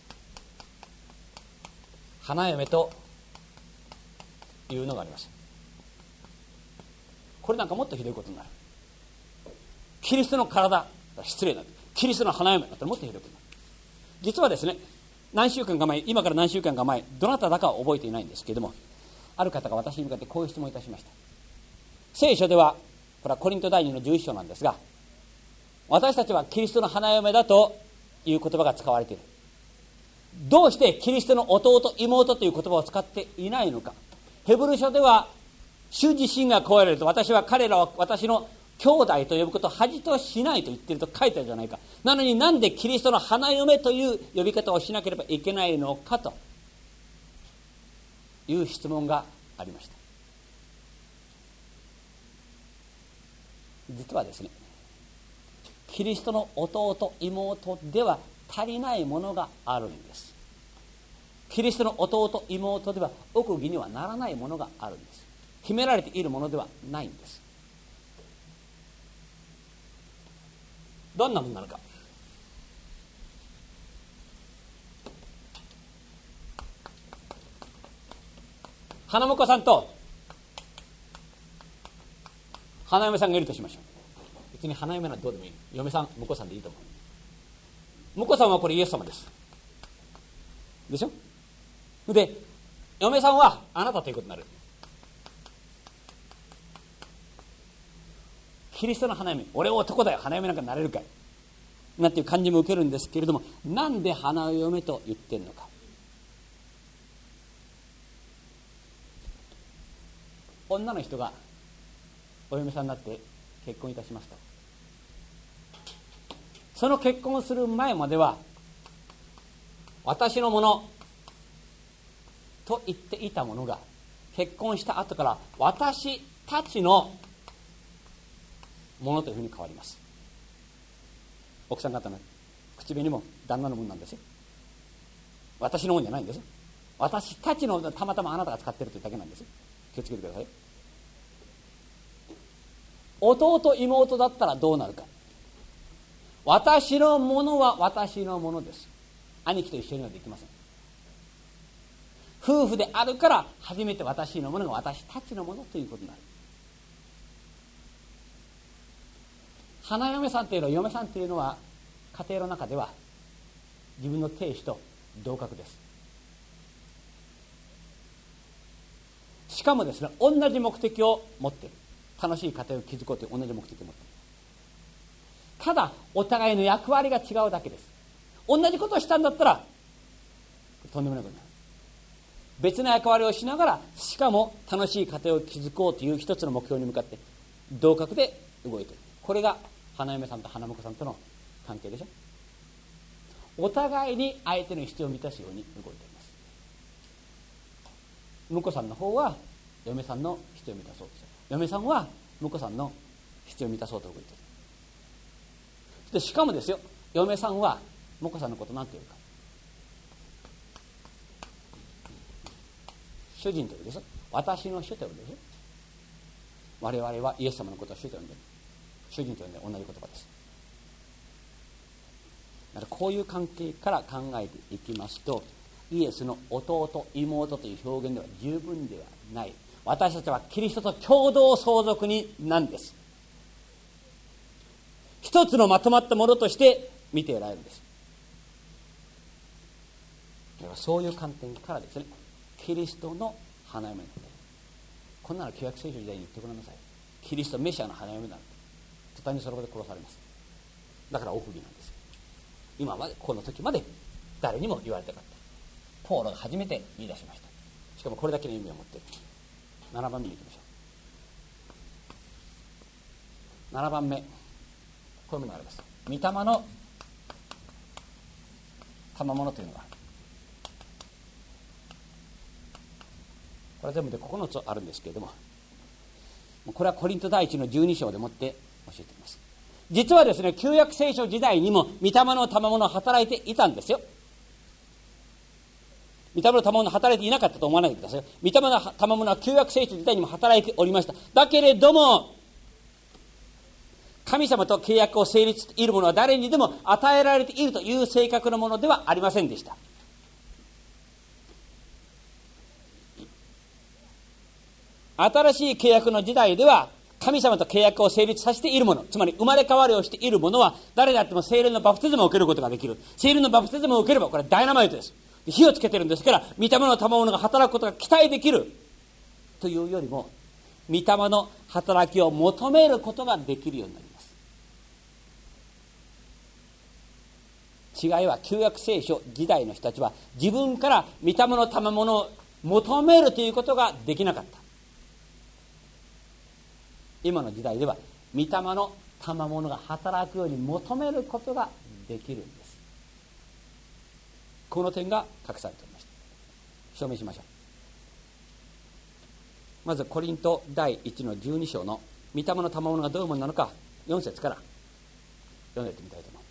花嫁というのがあります。 これなんかもっとひどいことになる。キリストの体、失礼な、キリストの花嫁だったらもっとひどいことになる。実はですね、今から何週間か前、どなただかは覚えていないんですけれども、ある方が私に向かってこういう質問をいたしました。聖書では、これはコリント第2の11章なんですが、私たちはキリストの花嫁だという言葉が使われている。どうしてキリストの弟、妹という言葉を使っていないのか。ヘブル書では、主自身がこうやると、私は彼らを私の兄弟と呼ぶことを恥としないと言っていると書いてあるじゃないか。なのになんでキリストの花嫁という呼び方をしなければいけないのかという質問がありました。実はですね、キリストの弟、妹では足りないものがあるんです。キリストの弟、妹では奥義にはならないものがあるんです。秘められているものではないんです。どんなものなのか。花婿さんと花嫁さんがいるとしましょう。別に花嫁なんてどうでもいい。嫁さん、婿さんでいいと思う。婿さんはこれイエス様です。でしょ。で、嫁さんはあなたということになる。キリストの花嫁、俺は男だよ、花嫁なんかなれるかいなんていう感じも受けるんですけれども、なんで花嫁と言ってるのか。女の人がお嫁さんになって結婚いたしますと、その結婚する前までは私のものと言っていたものが、結婚した後から私たちのものというふうに変わります。奥さん方の口紅も旦那のものなんですよ。私のものじゃないんですよ。私たちの、たまたまあなたが使ってるというだけなんですよ。気をつけてください。弟、妹だったらどうなるか。私のものは私のものです。兄貴と一緒にはできません。夫婦であるから初めて私のものが私たちのものということになる。花嫁さんというのは、嫁さんというのは家庭の中では自分の亭主と同格です。しかもですね、同じ目的を持っている。楽しい家庭を築こうという同じ目的を持っている。ただお互いの役割が違うだけです。同じことをしたんだったらとんでもないことになる。別な役割をしながら、しかも楽しい家庭を築こうという一つの目標に向かって同格で動いている。これが花嫁さんと花婿さんとの関係でしょ。お互いに相手の必要を満たすように動いています。婿さんの方は嫁さんの必要を満たそうとする。嫁さんは婿さんの必要を満たそうと動いている。でしかもですよ、嫁さんは婿さんのことなんて言うか。主人というでしょ。私の主と呼ぶでしょ。我々はイエス様のことを主と呼んでいる。主人と呼んで同じ言葉です。だからこういう関係から考えていきますと、イエスの弟、妹という表現では十分ではない。私たちはキリストと共同相続人なんです。一つのまとまったものとして見ておられるんです。だからそういう観点からですね、キリストの花嫁なんだ。こんなの旧約聖書時代に言ってごらんなさい。キリストメシアの花嫁なんだ。途端にその場で殺されます。だから奥義なんです。今までこの時まで誰にも言われたかった。ポーロが初めて言い出しました。しかもこれだけの意味を持っている。7番目に行きましょう。7番目、こういうものがあります。御霊の賜物というのがある。これは全部で9つあるんですけれども、これはコリント第1の12章でもって教えています。実はですね、旧約聖書時代にも御霊の賜物を働いていたんですよ。御霊の賜物を働いていなかったと思わないでください。御霊の賜物は旧約聖書時代にも働いておりました。だけれども、神様と契約を成立しているものは誰にでも与えられているという性格のものではありませんでした。新しい契約の時代では、 神様と契約を成立させているもの、つまり生まれ変わりをしているものは、誰であっても聖霊のバプテスマを受けることができる。聖霊のバプテスマを受ければ、これはダイナマイトです。火をつけてるんですから、御霊の賜物が働くことが期待できるというよりも、御霊の働きを求めることができるようになります。違いは、旧約聖書時代の人たちは自分から御霊の賜物を求めるということができなかった。今の時代では御霊の賜物が働くように求めることができるんです。この点が隠されておりました。証明しましょう。まずコリント第1の12章の御霊の賜物がどういうものなのか、4節から読んでみたいと思う。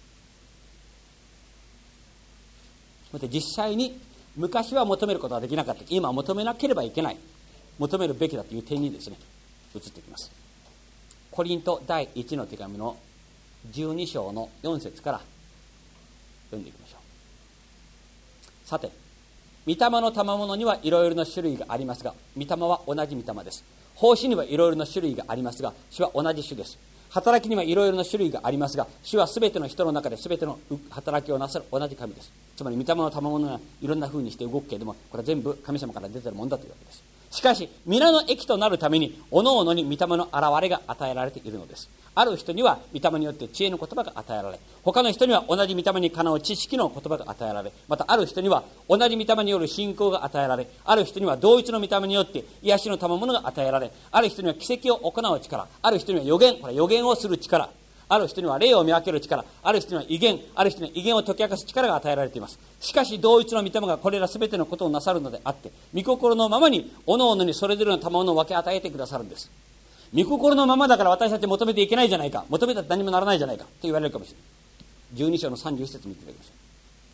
そして実際に昔は求めることができなかった、今は求めなければいけない、求めるべきだという点にですね、移っていきます。コリント第1の手紙の12章の4節から読んでいきましょう。さて、御霊の賜物にはいろいろな種類がありますが、御霊は同じ御霊です。奉仕にはいろいろな種類がありますが、主は同じ主です。働きにはいろいろな種類がありますが、主はすべての人の中ですべての働きをなさる同じ神です。つまり御霊の賜物がいろんな風にして動くけれども、これは全部神様から出ているものだというわけです。しかし皆の益となるために各々に御霊の現れが与えられているのです。ある人には御霊によって知恵の言葉が与えられ、他の人には同じ御霊にかなう知識の言葉が与えられ、またある人には同じ御霊による信仰が与えられ、ある人には同一の御霊によって癒しの賜物が与えられ、ある人には奇跡を行う力、ある人には予言、これは予言をする力、ある人には霊を見分ける力、ある人には異言、ある人には異言を解き明かす力が与えられています。しかし同一の御霊がこれらすべてのことをなさるのであって、御心のままに各々にそれぞれの賜物を分け与えてくださるんです。御心のままだから私たち求めていけないじゃないか、求めたって何もならないじゃないかと言われるかもしれない。12章の31節見ていただきましょう。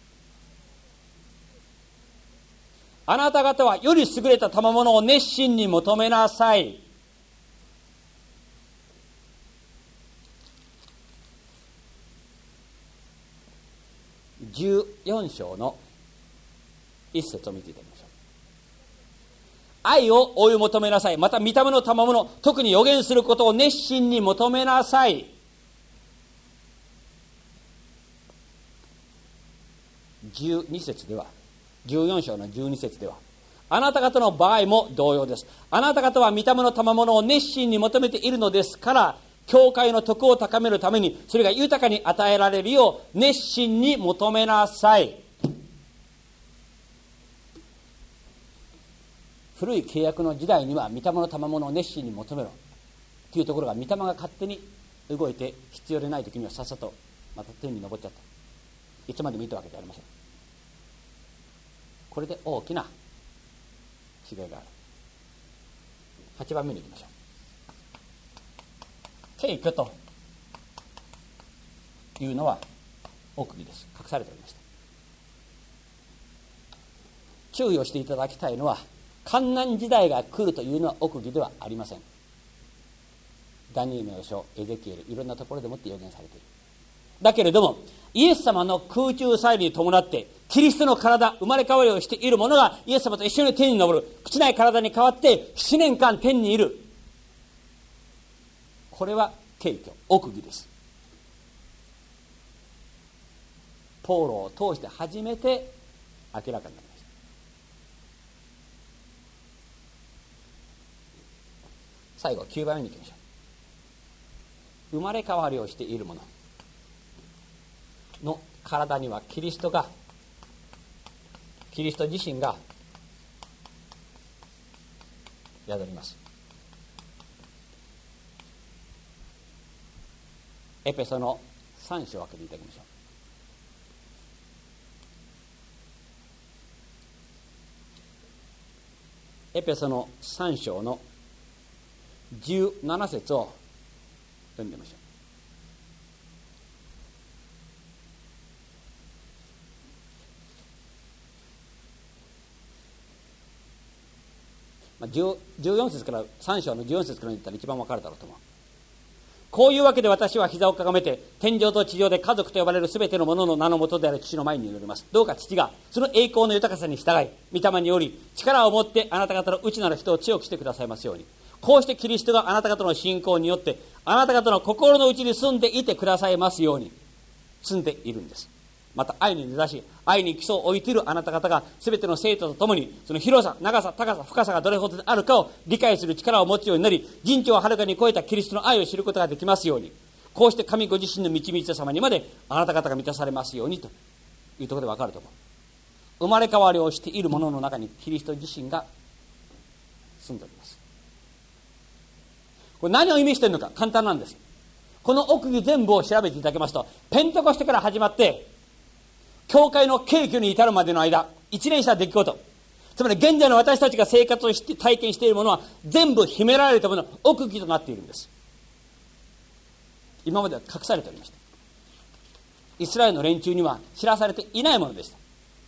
あなた方はより優れた賜物を熱心に求めなさい。14章の一節を見ていただきましょう。愛を追い求めなさい。また御霊の賜物、特に予言することを熱心に求めなさい。12節では、14章の12節では、あなた方の場合も同様です。あなた方は御霊の賜物を熱心に求めているのですから、教会の徳を高めるためにそれが豊かに与えられるよう熱心に求めなさい。古い契約の時代には御霊の賜物を熱心に求めろというところが、御霊が勝手に動いて必要でない時にはさっさとまた天に昇っちゃった。いつまでもいいとわけではありません。これで大きな違いがある。8番目に行きましょう。敬虚というのは奥義です。隠されておりました。注意をしていただきたいのは、患難時代が来るというのは奥義ではありません。ダニエルの書、エゼキエル、いろんなところでもって予言されている。だけれどもイエス様の空中再臨に伴ってキリストの体、生まれ変わりをしている者がイエス様と一緒に天に昇る、朽ちない体に変わって7年間天にいる。これは敬虚、奥義です。ポーロを通して初めて明らかになりました。最後9番目に行きましょう。生まれ変わりをしている者の体にはキリスト自身が宿ります。エペソの3章を開けていただきましょう。エペソの3章の17節を読んでみましょう。14節から3章の14節から言ったら一番分かるだろうと思う。こういうわけで私は膝をかがめて天上と地上で家族と呼ばれるすべてのものの名のもとである父の前に祈ります。どうか父がその栄光の豊かさに従い、御霊により力を持ってあなた方の内なる人を強くしてくださいますように。 こうしてキリストがあなた方の信仰によってあなた方の心の内に住んでいてくださいますように住んでいるんです。また愛に根ざし愛に基礎を置いているあなた方が全ての生徒とともにその広さ長さ高さ深さがどれほどであるかを理解する力を持つようになり、人知をはるかに超えたキリストの愛を知ることができますように、こうして神ご自身の導いた様にまであなた方が満たされますようにというところで分かると思う。生まれ変わりをしている者の中にキリスト自身が住んでおります。これ何を意味しているのか簡単なんです。この奥義全部を調べていただけますと、ペンテコステから始まって教会の景挙に至るまでの間一連した出来事、つまり現在の私たちが生活をして体験しているものは全部秘められたもの、奥義となっているんです。今までは隠されておりました。イスラエルの連中には知らされていないものでした。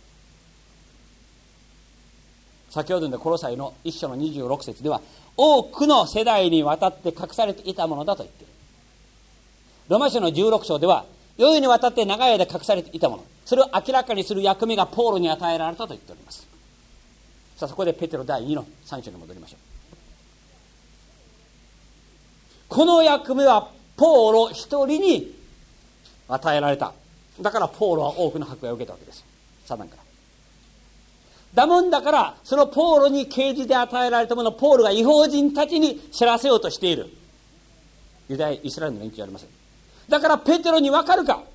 先ほどのコロサイの1章の26節では、多くの世代にわたって隠されていたものだと言っている。ロマ書の16章では、世にわたって長い間隠されていたもの、それを明らかにする役目がポーロに与えられたと言っております。さあ、そこでペテロ第2の3章に戻りましょう。この役目はポーロ一人に与えられた。だからポーロは多くの迫害を受けたわけです、サタンから。だもんだからそのポーロに啓示で与えられたものをポールが異邦人たちに知らせようとしているユダヤイスラエルの連中はありません。だからペテロに分かるか。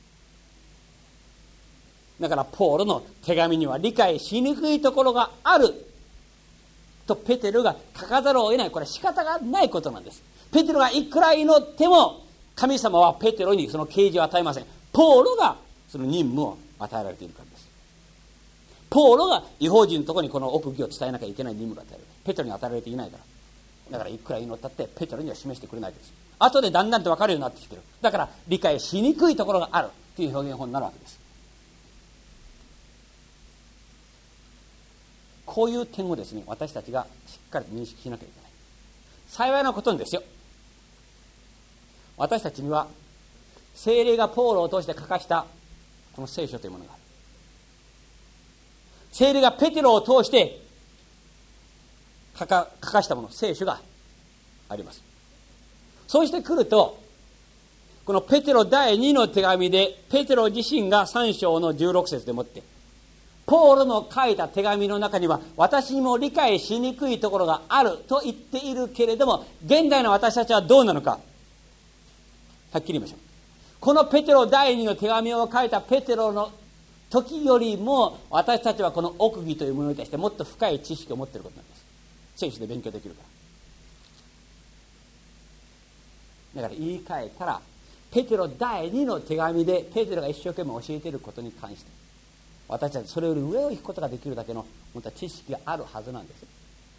だからポールの手紙には理解しにくいところがあるとペテロが書かざるを得ない。これは仕方がないことなんです。ペテロがいくら祈っても神様はペテロにその啓示を与えません。ポーロがその任務を与えられているからです。ポーロが異邦人のところにこの奥義を伝えなきゃいけない任務が与えられる。ペテロに与えられていないから。だからいくら祈ったってペテロには示してくれないです。後でだんだんと分かるようになってきてる。だから理解しにくいところがあるという表現法になるわけです。こういう点をですね、私たちがしっかりと認識しなきゃいけない。幸いなことにですよ、私たちには聖霊がポーロを通して書かしたこの聖書というものがある。聖霊がペテロを通して書かしたもの、聖書があります。そうしてくると、このペテロ第2の手紙でペテロ自身が3章の16節でもってポーロの書いた手紙の中には私にも理解しにくいところがあると言っているけれども、現代の私たちはどうなのかはっきり言いましょう。このペテロ第2の手紙を書いたペテロの時よりも私たちはこの奥義というものに対してもっと深い知識を持っていることなんです。聖書で勉強できるから。だから言い換えたらペテロ第2の手紙でペテロが一生懸命教えていることに関して私たちそれより上を行くことができるだけの本当は知識があるはずなんです。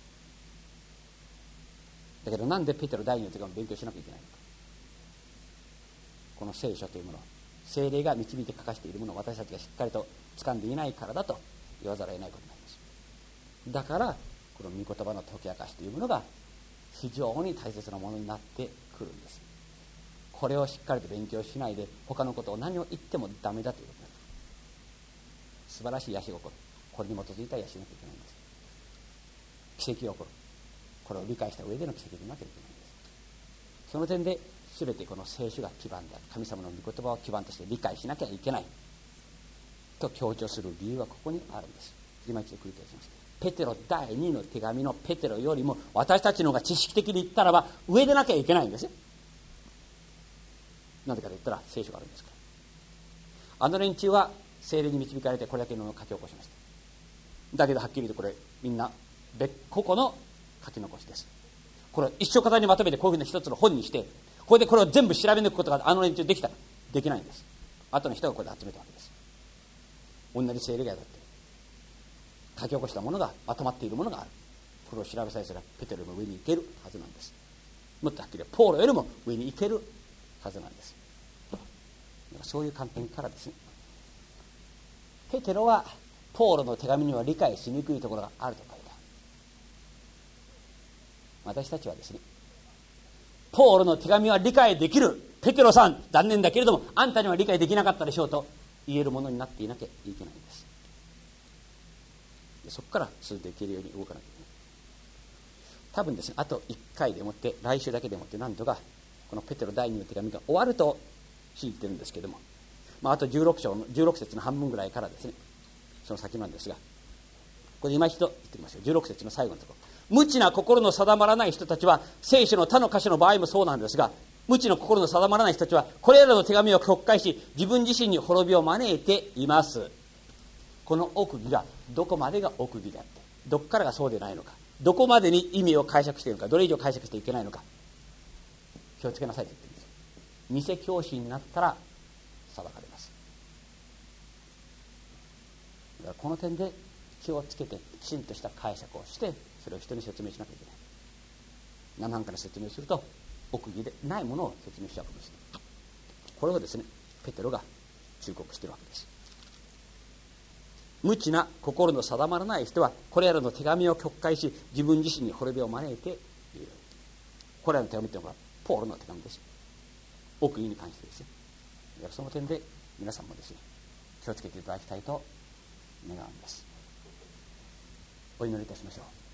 だけどなんでペテロ第2の手紙を勉強しなきゃいけないのか。この聖書というもの、聖霊が導いて書かしているものを私たちがしっかりと掴んでいないからだと言わざるを得ないことになります。だからこの御言葉の解き明かしというものが非常に大切なものになってくるんです。これをしっかりと勉強しないで他のことを何を言ってもダメだということなんです。素晴らしい癒し心、これに基づいた癒しなきゃいけないんです。奇跡が起こる。これを理解した上での奇跡でなきゃいけないんです。その点で全てこの聖書が基盤である、神様の御言葉を基盤として理解しなきゃいけないと強調する理由はここにあるんです。今一度繰り返します。ペテロ第2の手紙のペテロよりも私たちの方が知識的に言ったらば上でなきゃいけないんですよ。なぜかと言ったら聖書があるんですから。あの連中は聖霊に導かれてこれだけのものを書き起こしました。だけどはっきり言ってこれみんな個々の書き残しです。これを一生語りにまとめてこういうふうな一つの本にしてこれでこれを全部調べ抜くことがあの連中できたらできないんです。後の人がこれで集めたわけです。同じ聖霊がやって書き起こしたものがまとまっているものがある。これを調べさえすればペテロよりも上に行けるはずなんです。もっとはっきりポーロよりも上に行けるはずなんです。そういう観点からですね、ペテロはポーロの手紙には理解しにくいところがあると書いた。私たちはですね、ポーロの手紙は理解できる、ペテロさん残念だけれどもあんたには理解できなかったでしょうと言えるものになっていなきゃいけないんです。そこから続いていけるように動かなきゃいけない。 多分ですね、あと1回でもって来週だけでもってなんとかこのペテロ第2の手紙が終わると信じてるんですけども、あと16節の半分ぐらいからですね、その先なんですが、これ今一度言ってみましょう。16節の最後のところ、無知な心の定まらない人たちは、聖書の他の箇所の場合もそうなんですが、無知の心の定まらない人たちはこれらの手紙を曲解し、自分自身に滅びを招いています。この奥義がどこまでが奥義であって、どこからがそうでないのか、どこまでに意味を解釈しているのか、どれ以上解釈していけないのか、気をつけなさいと言ってるんです。偽教師になったら裁かれます。だからこの点で気をつけてきちんとした解釈をして、それを人に説明しなきゃいけない。生半可な説明をすると奥義でないものを説明しちゃうかもしれない。これをですね、ペテロが忠告しているわけです。無知な心の定まらない人はこれらの手紙を曲解し、自分自身に滅びを招いている。これらの手紙というのはポールの手紙です。奥義に関してですよ。その点で皆さんもですね、気をつけていただきたいと願うんです。お祈りいたしましょう。